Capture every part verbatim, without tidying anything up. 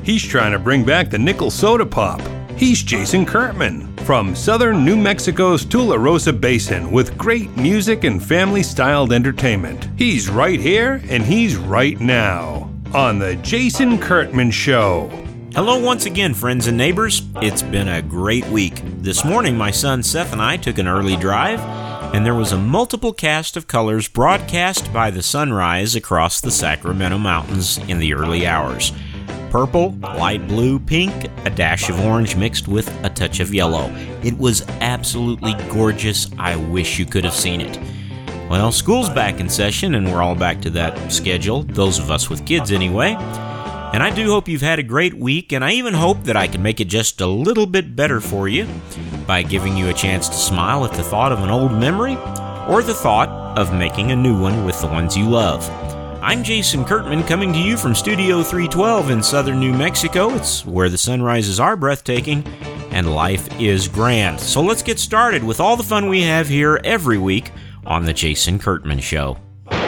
He's trying to bring back the nickel soda pop. He's Jason Kurtman from southern New Mexico's Tularosa Basin with great music and family-styled entertainment. He's right here and he's right now on The Jason Kurtman Show. Hello once again, friends and neighbors. It's been a great week. This morning, my son Seth and I took an early drive, and there was a multiple cast of colors broadcast by the sunrise across the Sacramento Mountains in the early hours. Purple, light blue, pink, a dash of orange mixed with a touch of yellow. It was absolutely gorgeous. I wish you could have seen it. Well, school's back in session, and we're all back to that schedule, those of us with kids anyway. And I do hope you've had a great week, and I even hope that I can make it just a little bit better for you by giving you a chance to smile at the thought of an old memory or the thought of making a new one with the ones you love. I'm Jason Kurtman, coming to you from Studio three twelve in southern New Mexico. It's where the sunrises are breathtaking and life is grand. So let's get started with all the fun we have here every week on The Jason Kurtman Show.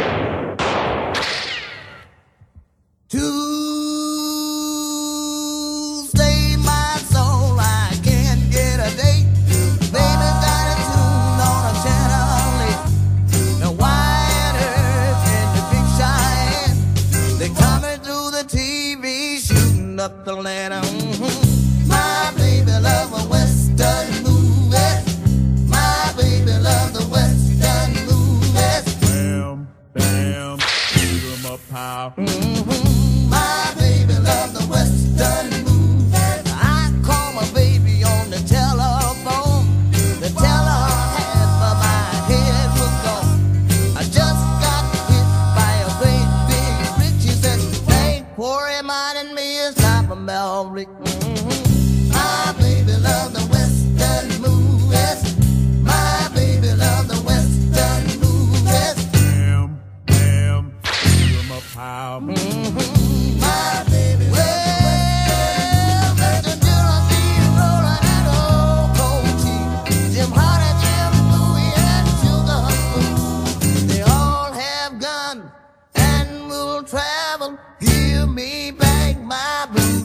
Up the ladder. Mm-hmm. My baby love a western movie. My baby love the western movies. Bam, bam, shoot 'em up high. Mm-hmm. My baby love the western movies. I call my baby on the telephone. The teller had for my head was gone. I just got hit by a great big bridge. She said, ain't poor reminding me is Melrick. Mm-hmm. My baby love the western movies. My baby love the western movies. Bam, bam, shoot 'em up high. Mm-hmm. My baby well, Mister Geronimo rolling that old cold tea. Jim Hardy, Jim Bowie, and Sugar Hood. They all have guns and will travel. Give me back my boots.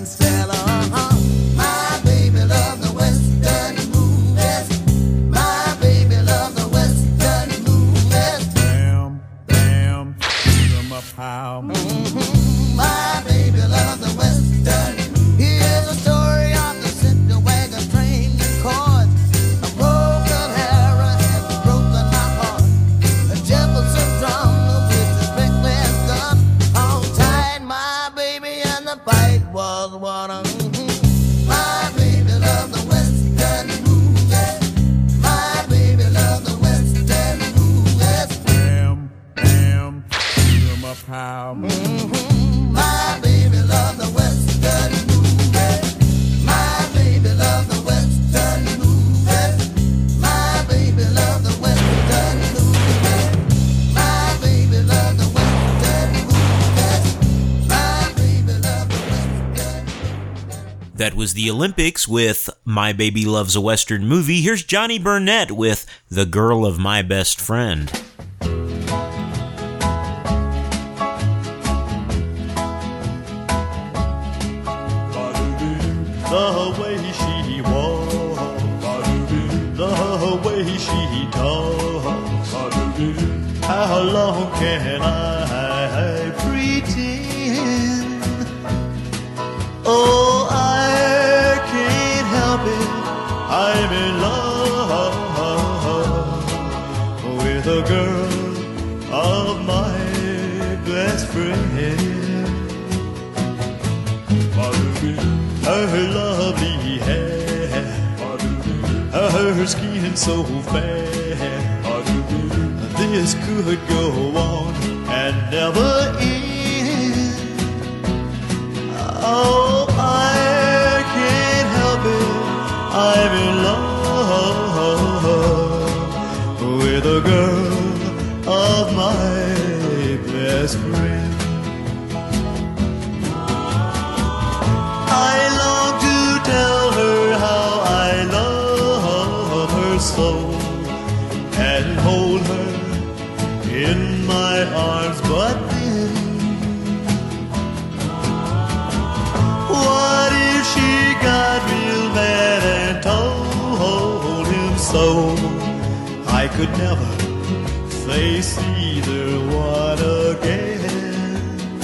My baby love the western movies. My baby love the western movies. Bam, bam, shoot 'em up high. Mm-hmm. My baby love the western. Here's a story of the cinder wagon train and cars. A broken arrow has broken my heart. A Jefferson drum with his reckless gun. All tied my baby and the fight was won. My baby love the western movies. My baby love the western movies. Bam, bam, shoot 'em up high. Mm-hmm. My baby love the western movies. My baby love the western movies. My baby love the western movies. My baby love the western movies. My baby love the western movies. That was the Olympics with My Baby Loves a Western Movie. Here's Johnny Burnett with The Girl of My Best Friend. The way she walks, the way she talks, how long can I pretend? Oh, I can't help it, I'm in love with a girl of my best friend. Her lovely hair, her skin so fair, this could go on and never end. Oh, I can't help it, I'm in love with a girl of my best friend. I long to tell her how I love her so, and hold her in my arms, but then so I could never face either one again.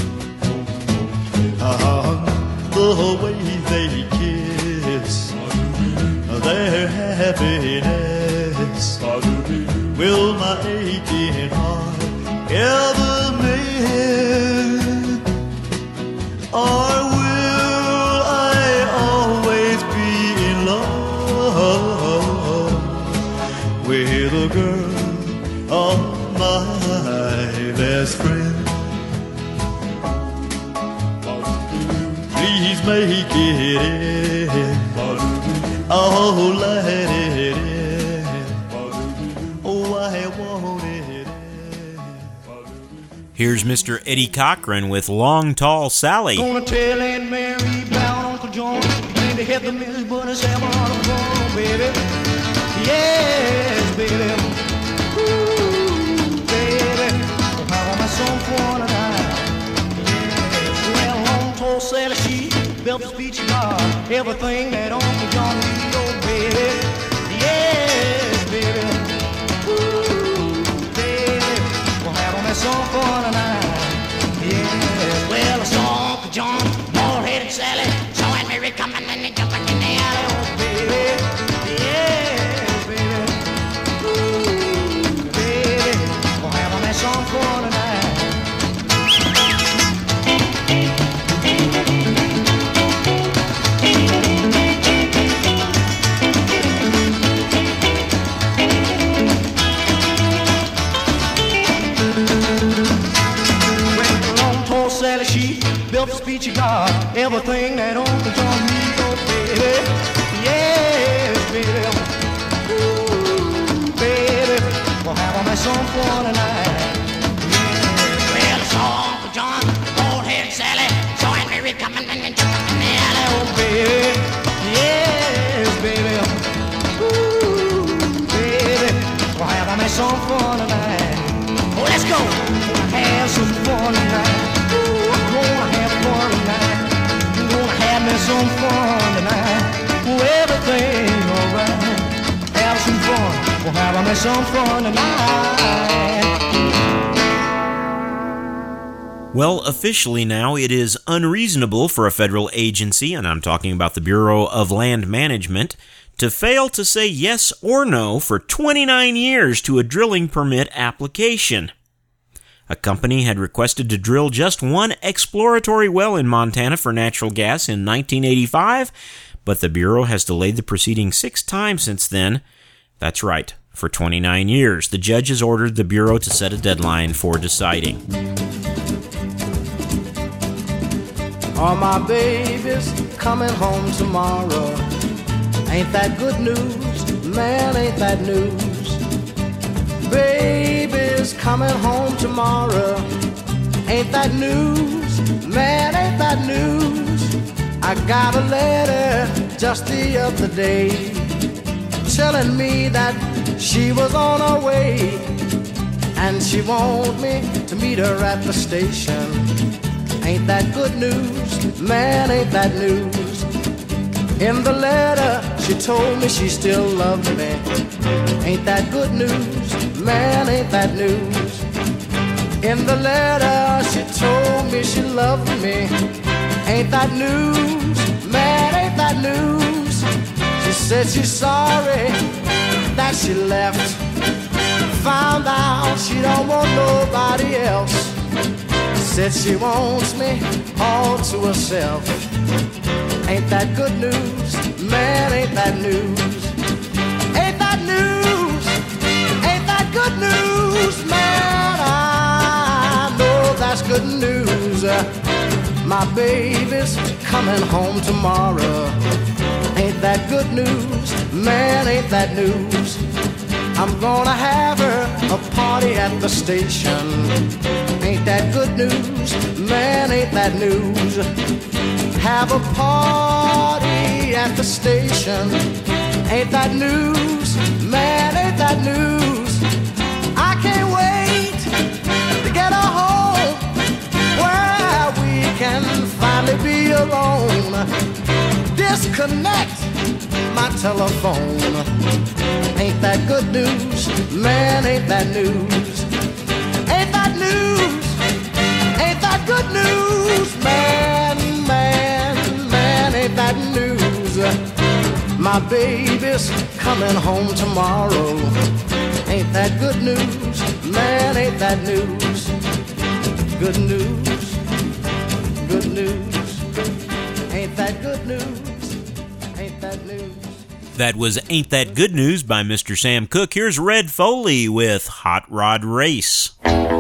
Uh, the way they kiss, their happiness, will my aching heart ever mend? Or will I always be in love with a girl of my best friend? Please make it end. Oh, let it end. Oh, I want it end. Here's Mister Eddie Cochran with Long Tall Sally. Gonna tell Aunt Mary about Uncle John. Claim to have the mills, but it's ever on the phone, baby. Yes, baby. Ooh, baby. How am I so for tonight? Yes, well, Long Tall Sally, she built the speech bar. Everything that Uncle John needs, oh, baby. Yes, baby. Ooh, baby. Well, how am I so for tonight? Yes, well, I saw Uncle John, bald-headed Sally, saw Aunt Mary coming and they jumping in the alley, oh, baby. Yes, baby. Ooh, baby. Well, how am I so for tonight? Built the speech God, everything that Uncle John needs, oh baby, yes, baby, ooh, baby, well, have my song for tonight, yeah. Well, I saw Uncle John, bald-headed Sally, saw Aunt Mary coming and then jumping in the alley, oh baby, yes, baby, ooh, baby, well, have my song for tonight, oh, let's go, have some fun tonight. Some fun tonight, oh, everything alright. Have some fun, we'll have me some fun tonight. Well, officially now, it is unreasonable for a federal agency, and I'm talking about the Bureau of Land Management, to fail to say yes or no for twenty-nine years to a drilling permit application. A company had requested to drill just one exploratory well in Montana for natural gas in nineteen eighty-five, but the Bureau has delayed the proceeding six times since then. That's right, for twenty-nine years. The judge has ordered the Bureau to set a deadline for deciding. Are my babies coming home tomorrow? Ain't that good news? Man, ain't that news? Baby's coming home tomorrow. Ain't that news? Man, ain't that news? I got a letter just the other day telling me that she was on her way and she want me to meet her at the station. Ain't that good news? Man, ain't that news? In the letter, she told me she still loved me. Ain't that good news? Man, ain't that news? In the letter, she told me she loved me. Ain't that news? Man, ain't that news? She said she's sorry that she left. Found out she don't want nobody else. Said she wants me all to herself. Ain't that good news? Man, ain't that news? Ain't that news? Ain't that good news? Man, I know that's good news. Uh, my baby's coming home tomorrow. Ain't that good news? Man, ain't that news? I'm gonna have her a party at the station. Ain't that good news? Man, ain't that news? Have a party at the station. Ain't that news? Man, ain't that news? I can't wait to get her home where we can finally be alone. disconnect my telephone. Ain't that good news? Man, ain't that news? Ain't that news? Ain't that good news? Man, man, man, ain't that news? My baby's coming home tomorrow. Ain't that good news? Man, ain't that news? Good news, good news. Ain't that good news? Ain't that news? That was Ain't That Good News by Mister Sam Cooke. Here's Red Foley with Hot Rod Race.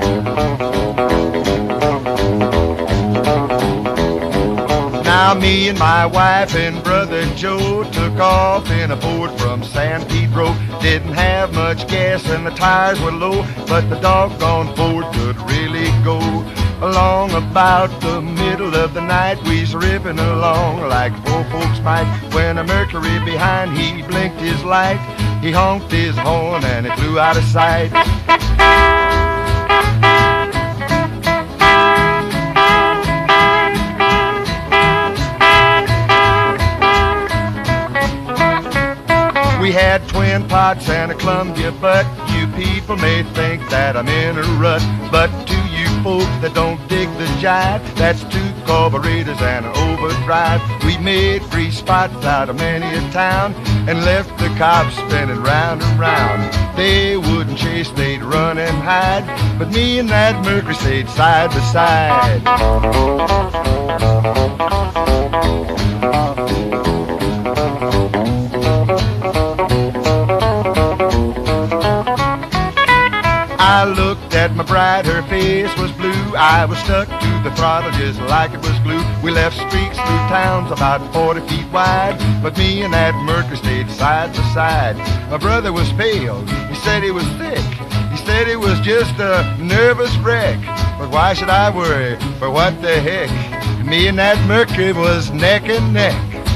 Now me and my wife and brother Joe took off in a Ford from San Pedro. Didn't have much gas and the tires were low, but the doggone Ford could really go. Along about the middle of the night, we's ripping along like four folks might. When a Mercury behind, he blinked his light. He honked his horn and it flew out of sight. We had twin pots and a Columbia butt. You people may think that I'm in a rut, but to you folks that don't dig the jive, that's two carburetors and an overdrive. We made free spots out of many a town and left the cops spinning round and round. They wouldn't chase, they'd run and hide, but me and that Mercury stayed side by side. I looked at my bride, her face was blue. I was stuck to the throttle just like it was glue. We left streaks through towns about forty feet wide, but me and that Mercury stayed side by side. My brother was pale, he said he was sick. He said he was just a nervous wreck. But why should I worry, for what the heck? Me and that Mercury was neck and neck.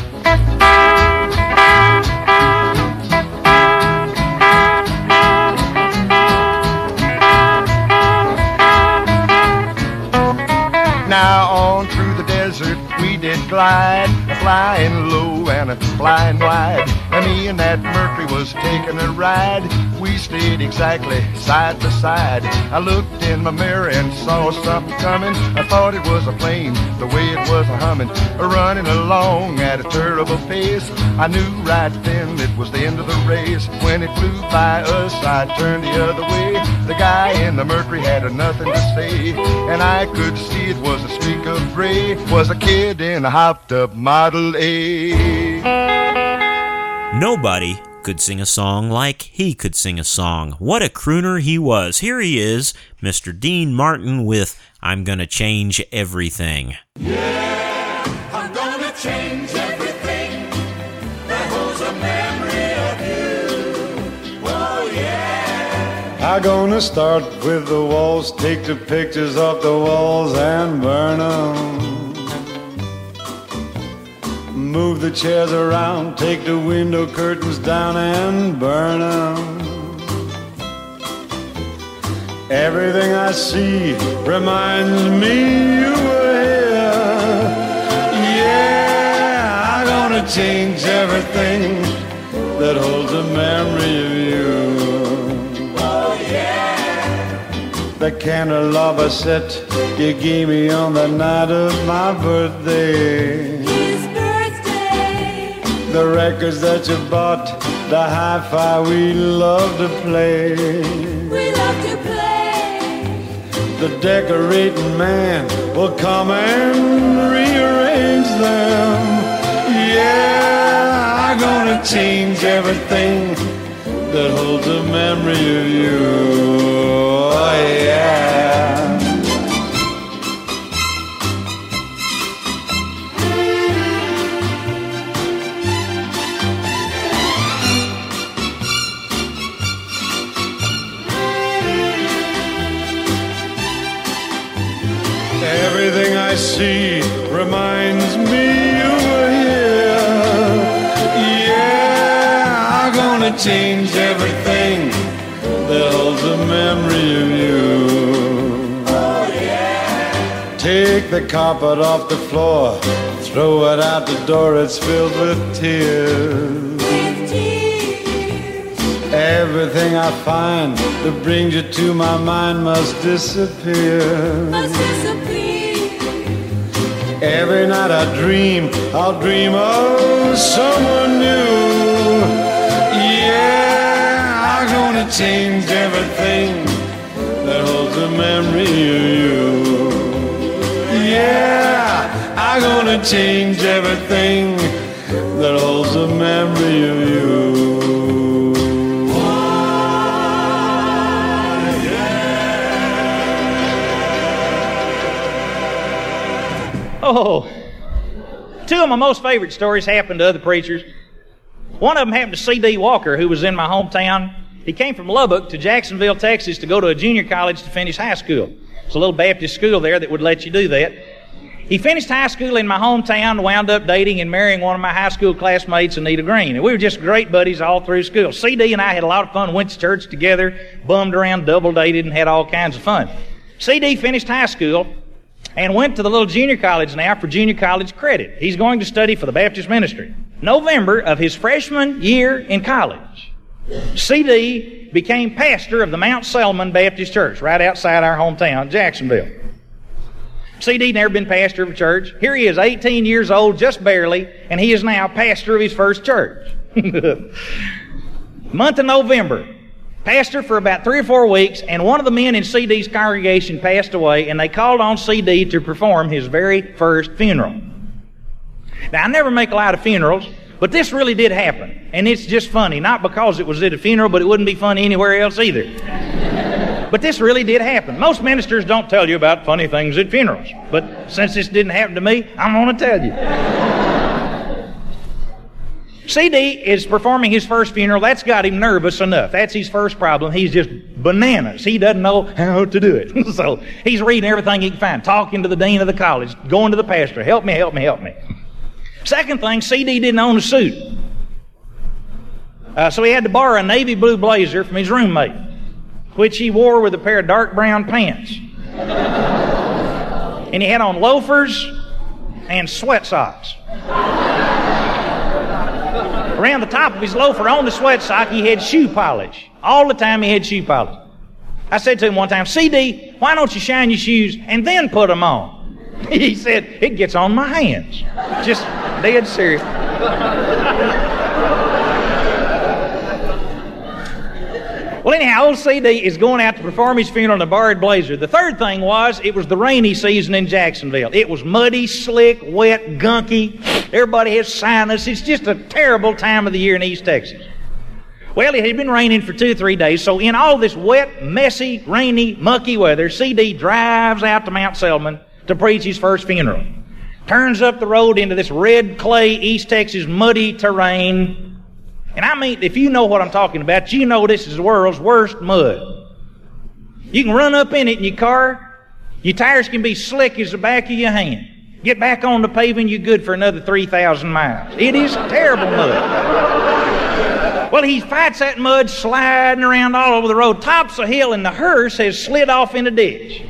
Now on through the desert we did glide, a flying low and a flying wide. And me and that Mercury was taking a ride. We stayed exactly side by side. I looked in my mirror and saw something coming. I thought it was a plane, the way it was a humming, running along at a terrible pace. I knew right then it was the end of the race. When it flew by us, I turned the other way. The guy in the Mercury had nothing to say, and I could see it was a streak of gray. Was a kid in a hopped up Model A. Nobody could sing a song like he could sing a song. What a crooner he was. Here he is, Mister Dean Martin with I'm Gonna Change Everything. Yeah, I'm gonna change everything that holds a memory of you. Oh yeah. I'm gonna start with the walls, take the pictures off the walls and burn them. Move the chairs around, take the window curtains down and burn them. Everything I see reminds me you were here. Yeah, I'm gonna change everything that holds a memory of you. Oh yeah. The candelabra set you gave me on the night of my birthday. The records that you bought, the hi-fi we love to play. We love to play. The decorating man will come and rearrange them. Yeah, I'm gonna change everything that holds a memory of you. Oh yeah. Everything I see reminds me you were here. Yeah, I'm gonna change everything that holds a memory of you. Oh yeah. Take the carpet off the floor, throw it out the door, it's filled with tears. With tears. Everything I find that brings you to my mind must disappear. Must disappear. Every night I dream, I'll dream of someone new. Yeah, I'm gonna change everything that holds a memory of you. Yeah, I'm gonna change everything that holds a memory of you. Oh, two of my most favorite stories happened to other preachers. One of them happened to C D Walker, who was in my hometown. He came from Lubbock to Jacksonville, Texas, to go to a junior college to finish high school. It's a little Baptist school there that would let you do that. He finished high school in my hometown, wound up dating and marrying one of my high school classmates, Anita Green. And we were just great buddies all through school. C D and I had a lot of fun, went to church together, bummed around, double dated, and had all kinds of fun. C D finished high school and went to the little junior college now for junior college credit. He's going to study for the Baptist ministry. November of his freshman year in college, C D became pastor of the Mount Selman Baptist Church right outside our hometown, Jacksonville. C D never been pastor of a church. Here he is, eighteen years old, just barely, and he is now pastor of his first church. Month of November, pastor for about three or four weeks, and one of the men in C D's congregation passed away, and they called on C D to perform his very first funeral. Now, I never make a lot of funerals, but this really did happen, and it's just funny. Not because it was at a funeral, but it wouldn't be funny anywhere else either. But this really did happen. Most ministers don't tell you about funny things at funerals, but since this didn't happen to me, I'm going to tell you. C D is performing his first funeral. That's got him nervous enough. That's his first problem. He's just bananas. He doesn't know how to do it. So he's reading everything he can find, talking to the dean of the college, going to the pastor, help me, help me, help me. Second thing, C D didn't own a suit. Uh, so he had to borrow a navy blue blazer from his roommate, which he wore with a pair of dark brown pants. And he had on loafers and sweat socks. Around the top of his loafer, on the sweat sock, he had shoe polish. All the time he had shoe polish. I said to him one time, C D, why don't you shine your shoes and then put them on? He said, it gets on my hands. Just dead serious. Well, anyhow, old C D is going out to perform his funeral in a borrowed blazer. The third thing was, it was the rainy season in Jacksonville. It was muddy, slick, wet, gunky. Everybody has sinus. It's just a terrible time of the year in East Texas. Well, it had been raining for two or three days, so in all this wet, messy, rainy, mucky weather, C D drives out to Mount Selman to preach his first funeral. Turns up the road into this red clay, East Texas muddy terrain. And I mean, if you know what I'm talking about, you know this is the world's worst mud. You can run up in it in your car. Your tires can be slick as the back of your hand. Get back on the pavement, you're good for another three thousand miles. It is terrible mud. Well, he fights that mud sliding around all over the road, tops a hill, and the hearse has slid off in a ditch.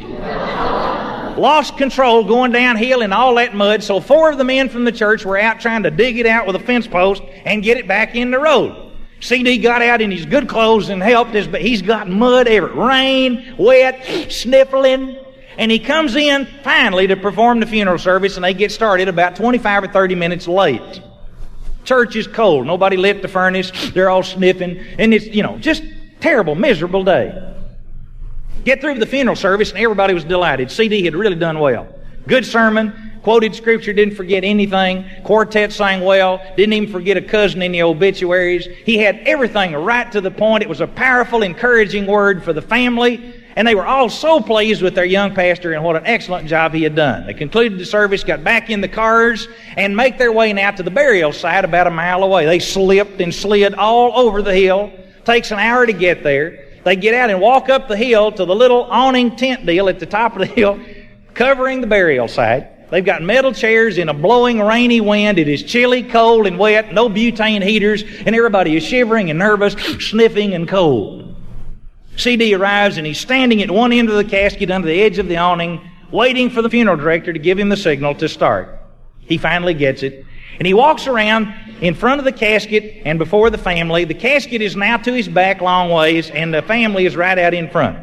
Lost control going downhill in all that mud, so four of the men from the church were out trying to dig it out with a fence post and get it back in the road. C D got out in his good clothes and helped us, but he's got mud everywhere. Rain, wet, sniffling. And he comes in finally to perform the funeral service, and they get started about twenty-five or thirty minutes late. Church is cold. Nobody lit the furnace. They're all sniffing. And it's, you know, just terrible, miserable day. Get through the funeral service, and everybody was delighted. C D had really done well. Good sermon, quoted scripture, didn't forget anything. Quartet sang well, didn't even forget a cousin in the obituaries. He had everything right to the point. It was a powerful, encouraging word for the family, and they were all so pleased with their young pastor and what an excellent job he had done. They concluded the service, got back in the cars, and make their way now to the burial site about a mile away. They slipped and slid all over the hill. Takes an hour to get there. They get out and walk up the hill to the little awning tent deal at the top of the hill, covering the burial site. They've got metal chairs in a blowing rainy wind. It is chilly, cold, and wet, no butane heaters, and everybody is shivering and nervous, sniffing and cold. C D arrives, and he's standing at one end of the casket under the edge of the awning waiting for the funeral director to give him the signal to start. He finally gets it. And he walks around in front of the casket and before the family. The casket is now to his back long ways, and the family is right out in front.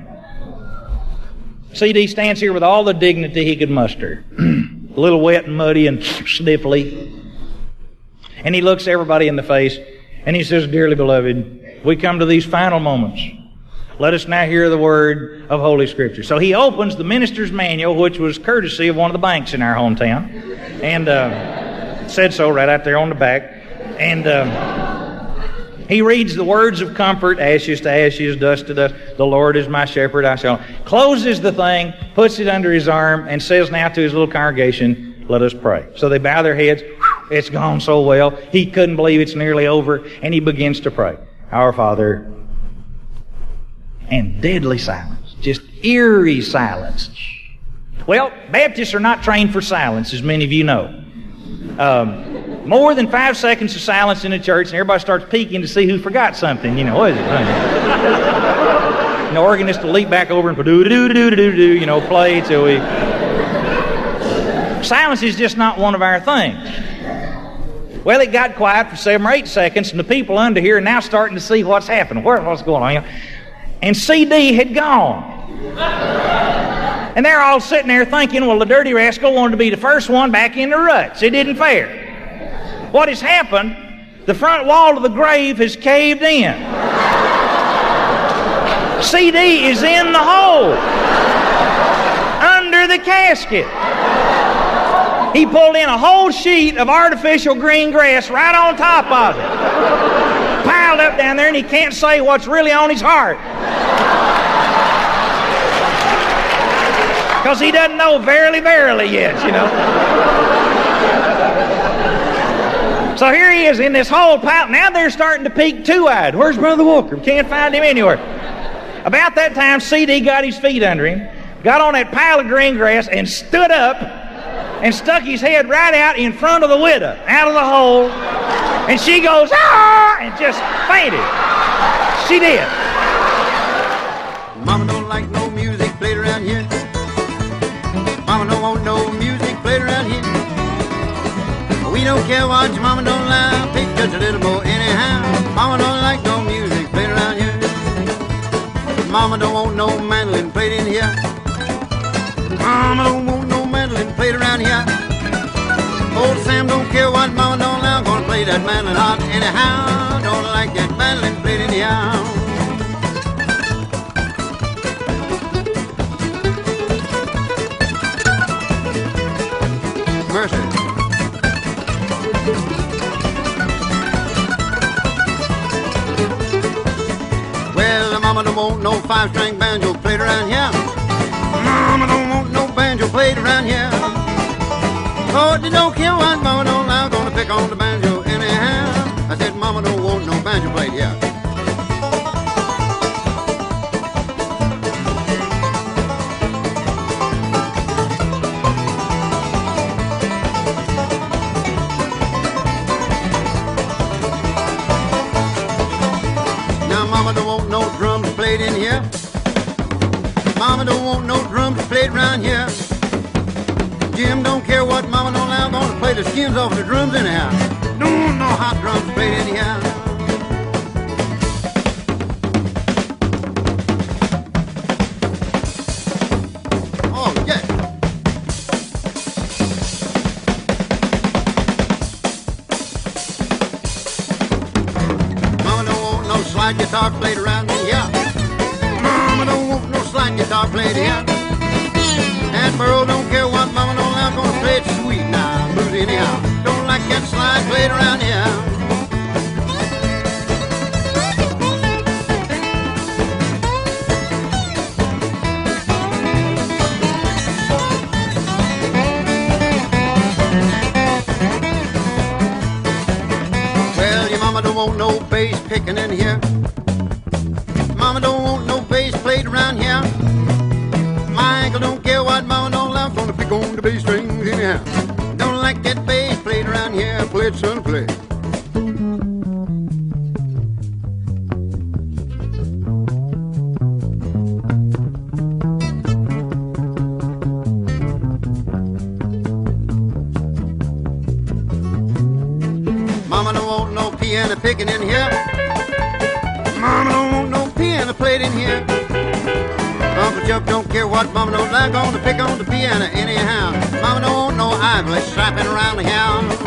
C D stands here with all the dignity he could muster. A little wet and muddy and sniffly. And he looks everybody in the face, and he says, "Dearly beloved, we come to these final moments. Let us now hear the word of Holy Scripture." So he opens the minister's manual, which was courtesy of one of the banks in our hometown, and uh, said so right out there on the back. And uh, he reads the words of comfort, ashes to ashes, dust to dust. The Lord is my shepherd, I shall. Closes the thing, puts it under his arm, and says now to his little congregation, "Let us pray." So they bow their heads. It's gone so well. He couldn't believe it's nearly over, and he begins to pray. Our Father. And deadly silence. Just eerie silence. Well, Baptists are not trained for silence, as many of you know. Um, more than five seconds of silence in the church, and everybody starts peeking to see who forgot something. You know, what is it? And the organist will leap back over and do do do do do do you know, play till we. Silence is just not one of our things. Well, it got quiet for seven or eight seconds, and the people under here are now starting to see what's happening. Where, what's going on? You know? And C D had gone. And they're all sitting there thinking, well, the dirty rascal wanted to be the first one back in the ruts. It didn't fair. What has happened, the front wall of the grave has caved in. C D is in the hole. Under the casket. He pulled in a whole sheet of artificial green grass right on top of it. Piled up down there, and he can't say what's really on his heart. Because he doesn't know verily, verily yet, you know. So here he is in this whole pile. Now they're starting to peek two-eyed. Where's Brother Walker? Can't find him anywhere. About that time, C D got his feet under him, got on that pile of green grass, and stood up and stuck his head right out in front of the widow, out of the hole. And she goes, "Ah!" and just fainted. She did. Mama don't like no music played around here. Mama don't want no music played around here. We don't care what your mama don't like, pick just a little more anyhow. Mama don't like no music played around here. Mama don't want no mandolin played in here. Mama don't want no mandolin played around here. Old Sam don't care what mama don't like, gonna play that mandolin hot anyhow. Don't like that mandolin played in here. Mercy. Well, mama don't want no five-string banjo played around here. Mama don't want no banjo played around here. Oh, they don't care what mama don't like, gonna pick on the banjo anyhow. I said mama don't want no banjo played here. Mama don't want no drums played in here. Mama don't want no drums played around here. Jim don't care what mama don't allow, gonna play the skins off the drums anyhow. No, no hot drums played in here. Oh, yeah. Mama don't want no slide guitar played around me, yeah. Mama don't want no slide guitar played here. And Burl don't care what mama don't allow, gonna play it sweet now, blues anyhow. Don't like that slide played around here. Well, your mama don't want no bass picking in here. Mama don't want no bass played around here. My uncle don't care what mama don't allow, gonna pick on the bass strings anyhow. Don't like that bass played around here, play it, son, play. piano picking in here. Mama don't want no piano played in here. Uncle Chuck don't care what Mama don't like, gonna pick on the piano anyhow. Mama don't want no ivory strapping around here.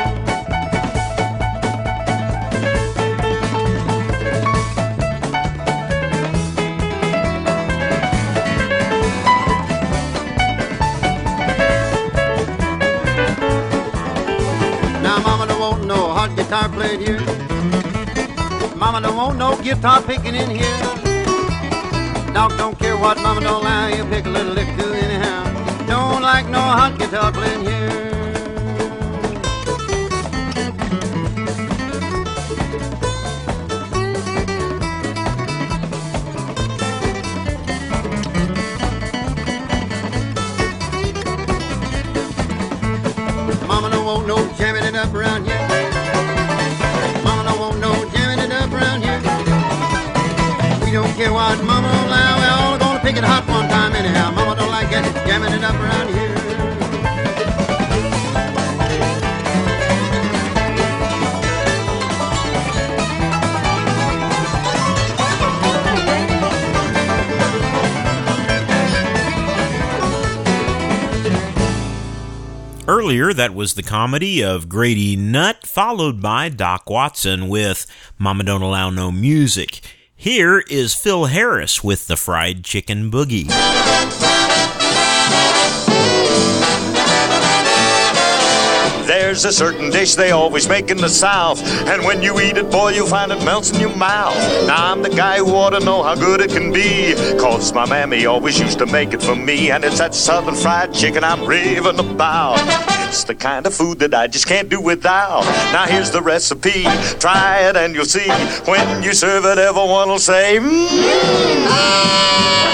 Guitar played here. Mama don't want no guitar picking in here. Dog don't care what Mama don't like, he'll pick a little lick too anyhow. Don't like no hot guitar playing here. Mama don't want no jamming it up around here. We don't care what Mama don't like, we're all gonna pick it hot one time anyhow. Mama don't like it, jamming it up around here. Earlier, that was the comedy of Grady Nutt, followed by Doc Watson with Mama Don't Allow No Music. Here is Phil Harris with the Fried Chicken Boogie. There's a certain dish they always make in the South, and when you eat it, boy, you find it melts in your mouth. Now I'm the guy who ought to know how good it can be, cause my mammy always used to make it for me, and it's that southern fried chicken I'm raving about. It's the kind of food that I just can't do without. Now here's the recipe, try it and you'll see. When you serve it, everyone will say, mmm.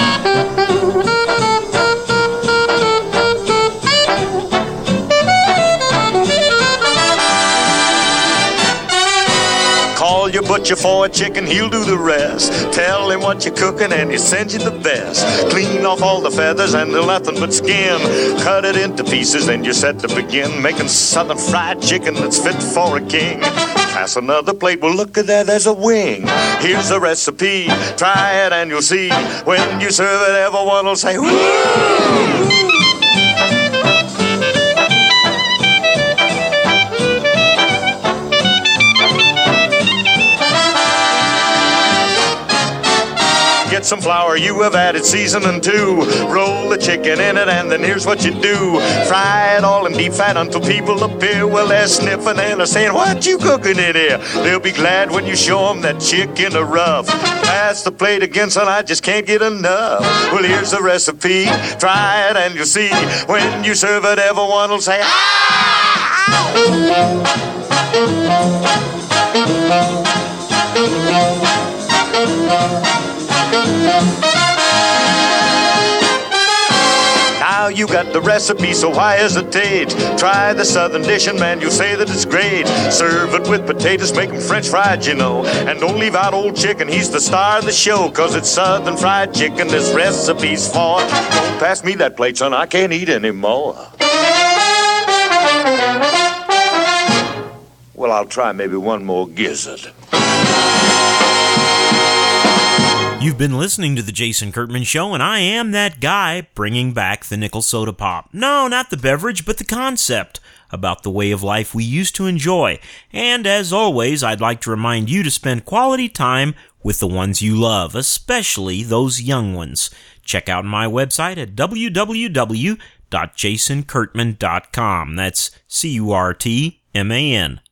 Call your butcher for a chicken, he'll do the rest. Tell him what you're cooking and he'll send you the best. Clean off all the feathers and nothing but skin. Cut it into pieces and you're set to begin making southern fried chicken that's fit for a king. Pass another plate, well look at that, there's a wing. Here's the recipe, try it and you'll see. When you serve it, everyone will say, woo! Get some flour, you have added seasoning too. Roll the chicken in it and then here's what you do. Fry it all in deep fat until people appear. Well, they're sniffing and they're saying, what you cooking in here? They'll be glad when you show them that chicken a rough. Pass the plate again, son, I just can't get enough. Well, here's the recipe, try it and you'll see. When you serve it, everyone will say, ah! Now you got the recipe, so why hesitate? Try the southern dish and man, you'll say that it's great. Serve it with potatoes, make them French fried, you know. And don't leave out old chicken, he's the star of the show. Cause it's southern fried chicken this recipe's for. Don't pass me that plate, son, I can't eat anymore. Well, I'll try maybe one more gizzard. You've been listening to The Jason Kurtman Show, and I am that guy bringing back the nickel soda pop. No, not the beverage, but the concept about the way of life we used to enjoy. And as always, I'd like to remind you to spend quality time with the ones you love, especially those young ones. Check out my website at w w w dot jason kurtman dot com. That's C U R T M A N.